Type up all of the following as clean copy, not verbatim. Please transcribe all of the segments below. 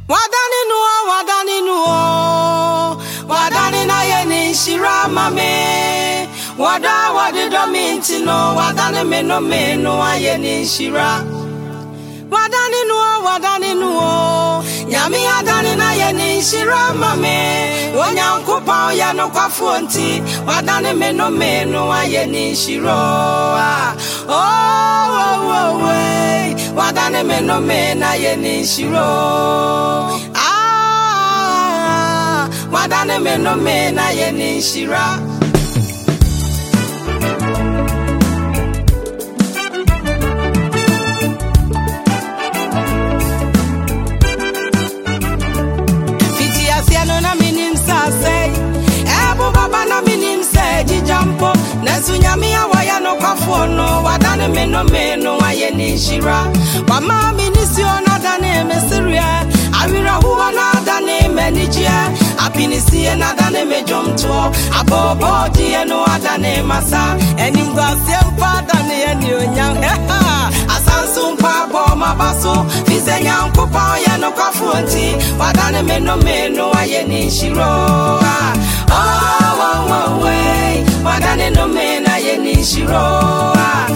Wadani nuo, wadani na yeni shira mame. Wadi dominti no, wadani meno ayeni shira. Wadani nuo, yami adani na yeni shira mame. Wanyankupa ya no kwa fonti, wadani meno ayeni shiro. Wadani meno ayeni shiro. Wadani meno ayeni shira. Nesunyamia waya no kwafono wadane meno ayeni shira mama minisio na dane mesiria awira huwa na dane menijia apinisie na dane mejomto abobo die no adane masa eningwasie mpa dane eni onya asansu mpa bo mabaso fisenya nkopa ya no kwafonti wadane meno ayeni shiro wadane no mena yeni shiro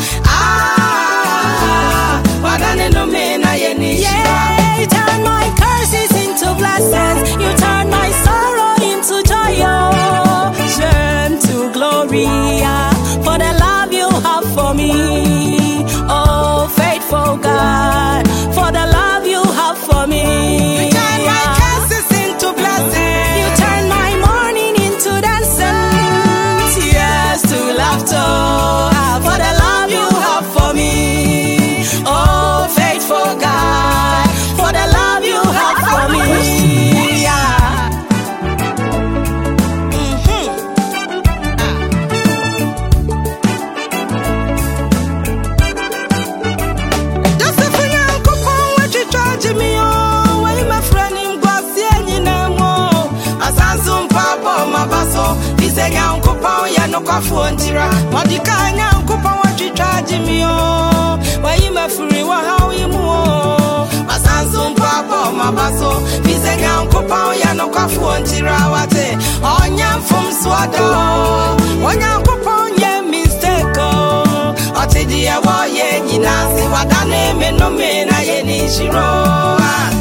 wadane no mena yeni shiro. You turn my curses into blessings. You turn my sorrow into joy. Shame to glory for the love you have for me. Oh, faithful God, for the love you have for me. You turn my curses into blessings. You turn my mourning into dancing. For the love you have for me, oh faithful God, for the love you have for me, yeah. Josephine Nkupon what you charge me oh, when my friend in Guasieni nemo, asansu mpabo mabaso, bisenya Nkupon ya no kwafontira, modikanya Nkupon what you charge me oh, when my free wa how you mo, asansu mpabo mabaso, bisenya Nkupon ya no kwafontira wate, onya mfum swado, onya Nkupon ye mistake oh, otidi ya wo ye nyinasi wadane meno mena ye ni shiro.